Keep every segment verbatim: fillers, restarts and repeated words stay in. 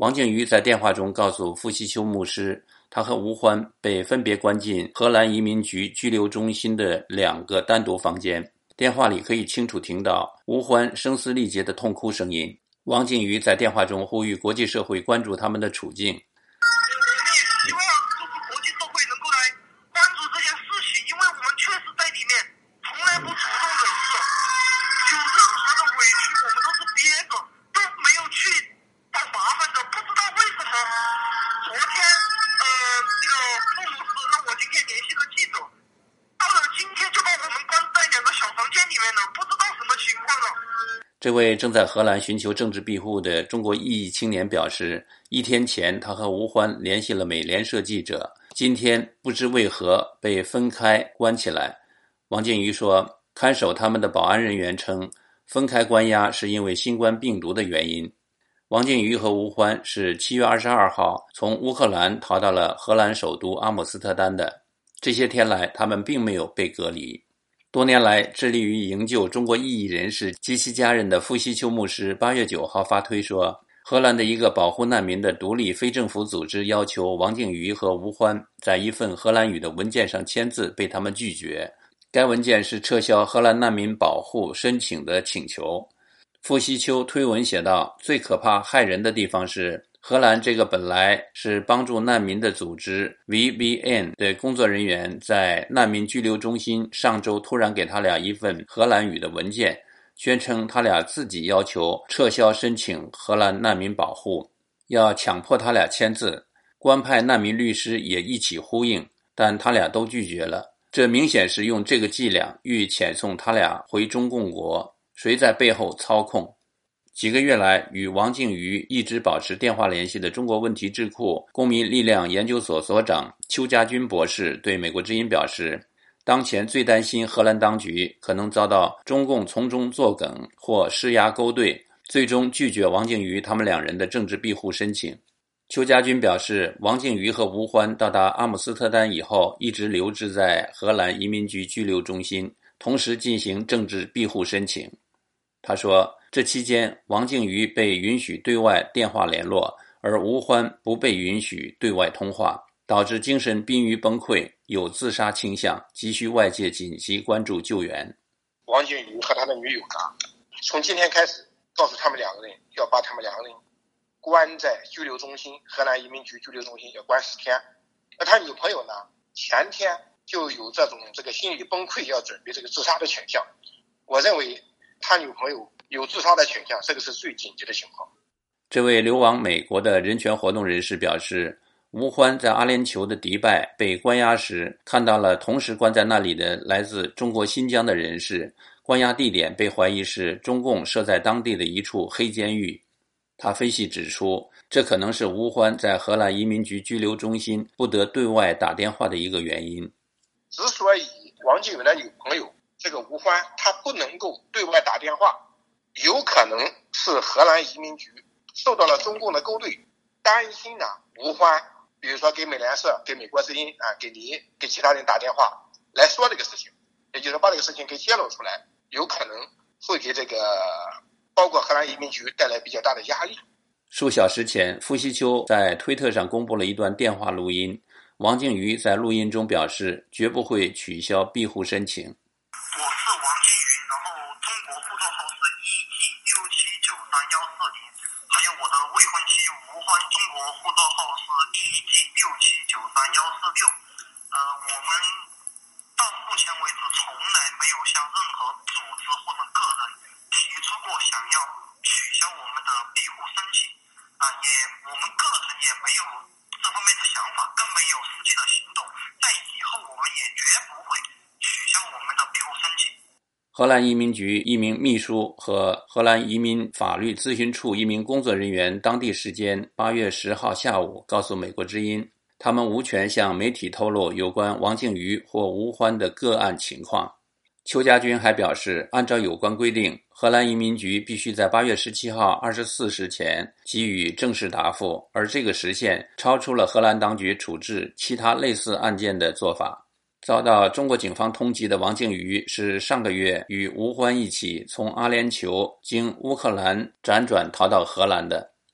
王靖宇在电话中告诉傅希秋牧师，他和吴欢被分别关进荷兰移民局拘留中心的两个单独房间，电话里可以清楚听到吴欢声嘶力竭的痛哭声音。王靖宇在电话中呼吁国际社会关注他们的处境。 希望就是国际社会能够来关注这件事情，因为我们确实在里面从来不主动惹事，有任何的委屈我们都是憋着，都没有去找麻烦的，不知道为什么。昨天呃这个父母是让我今天联系个记者，到了今天就把我们关在两个小房间里面了，不知道什么情况了。 这位正在荷兰寻求政治庇护的中国异议青年表示，一天前他和吴欢联系了美联社记者，今天不知为何被分开关起来。王靖宇说，看守他们的保安人员称，分开关押是因为新冠病毒的原因。王靖宇和吴欢是七月二十二号从乌克兰逃到了荷兰首都阿姆斯特丹的，这些天来他们并没有被隔离。多年来致力于营救中国异议人士及其家人的傅希秋牧师八月九号发推说，荷兰的一个保护难民的独立非政府组织要求王靖宇和吴欢在一份荷兰语的文件上签字，被他们拒绝。该文件是撤销荷兰难民保护申请的请求。傅希秋推文写道，最可怕害人的地方是荷兰这个本来是帮助难民的组织 V B N 的工作人员在难民拘留中心上周突然给他俩一份荷兰语的文件，宣称他俩自己要求撤销申请荷兰难民保护，要强迫他俩签字。官派难民律师也一起呼应，但他俩都拒绝了。这明显是用这个伎俩欲遣送他俩回中共国，谁在背后操控？几个月来，与王靖宇一直保持电话联系的中国问题智库公民力量研究所所长邱家军博士对美国之音表示，当前最担心荷兰当局可能遭到中共从中作梗或施压勾兑，最终拒绝王靖宇他们两人的政治庇护申请。邱家军表示，王靖宇和吴欢到达阿姆斯特丹以后，一直留置在荷兰移民局拘留中心，同时进行政治庇护申请。他说，这期间王靖宇被允许对外电话联络，而吴欢不被允许对外通话，导致精神濒于崩溃，有自杀倾向，急需外界紧急关注救援。 王靖宇和他的女友呢，从今天开始告诉他们两个人要把他们两个人关在拘留中心，荷兰移民局拘留中心要关十天。而他女朋友呢，前天就有这种这个心理崩溃，要准备这个自杀的倾向。我认为他女朋友有自杀的倾向，这个是最紧急的情况。 这位流亡美国的人权活动人士表示，吴欢在阿联酋的迪拜被关押时，看到了同时关在那里的来自中国新疆的人士，关押地点被怀疑是中共设在当地的一处黑监狱。他分析指出，这可能是吴欢在荷兰移民局拘留中心不得对外打电话的一个原因。 之所以王靖宇的女朋友这个吴欢他不能够对外打电话，有可能是荷兰移民局受到了中共的勾兑，担心呢吴欢比如说给美联社、给美国之音啊、给你、给其他人打电话来说这个事情，也就是把这个事情给揭露出来，有可能会给这个包括荷兰移民局带来比较大的压力。 数小时前，傅希秋在推特上公布了一段电话录音，王靖宇在录音中表示绝不会取消庇护申请。 我是王靖宇，然后中国护照号是一 G 六七九三一四零，还有我的未婚妻吴欢，中国护照号是一 G 六七九三一四六。呃，我们到目前为止从来没有向任何组织或者个人提出过想要取消我们的庇护申请，啊，也我们个人也没有这方面的想法，更没有实际的行动。在以后我们也绝不会取消我们的庇护申请。 荷兰移民局一名秘书和荷兰移民法律咨询处一名工作人员当地时间八月十号下午告诉美国之音，他们无权向媒体透露有关王靖宇或吴欢的个案情况。邱家军还表示，按照有关规定，荷兰移民局必须在八月十七号二十四时前给予正式答复，而这个时限超出了荷兰当局处置其他类似案件的做法。遭到中国警方通缉的王靖宇是上个月与吴欢一起从阿联酋经乌克兰辗转逃到荷兰的。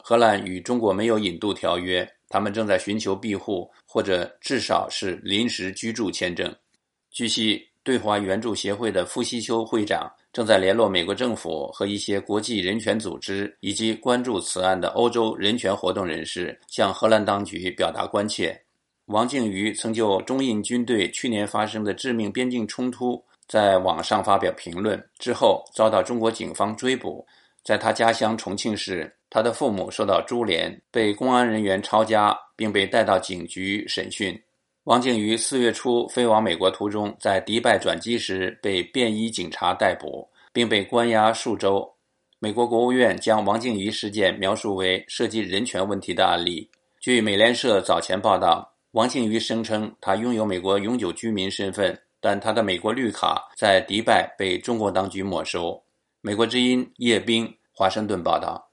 荷兰与中国没有引渡条约，他们正在寻求庇护，或者至少是临时居住签证。据悉，对华援助协会的傅希秋会长正在联络美国政府和一些国际人权组织以及关注此案的欧洲人权活动人士，向荷兰当局表达关切。王靖宇曾就中印军队去年发生的致命边境冲突在网上发表评论，之后遭到中国警方追捕。在他家乡重庆市，他的父母受到株连，被公安人员抄家，并被带到警局审讯。王靖宇四月初飞往美国途中，在迪拜转机时被便衣警察逮捕，并被关押数周。美国国务院将王靖宇事件描述为涉及人权问题的案例。据美联社早前报道，王靖宇声称他拥有美国永久居民身份，但他的美国绿卡在迪拜被中国当局没收。美国之音叶冰华盛顿报道。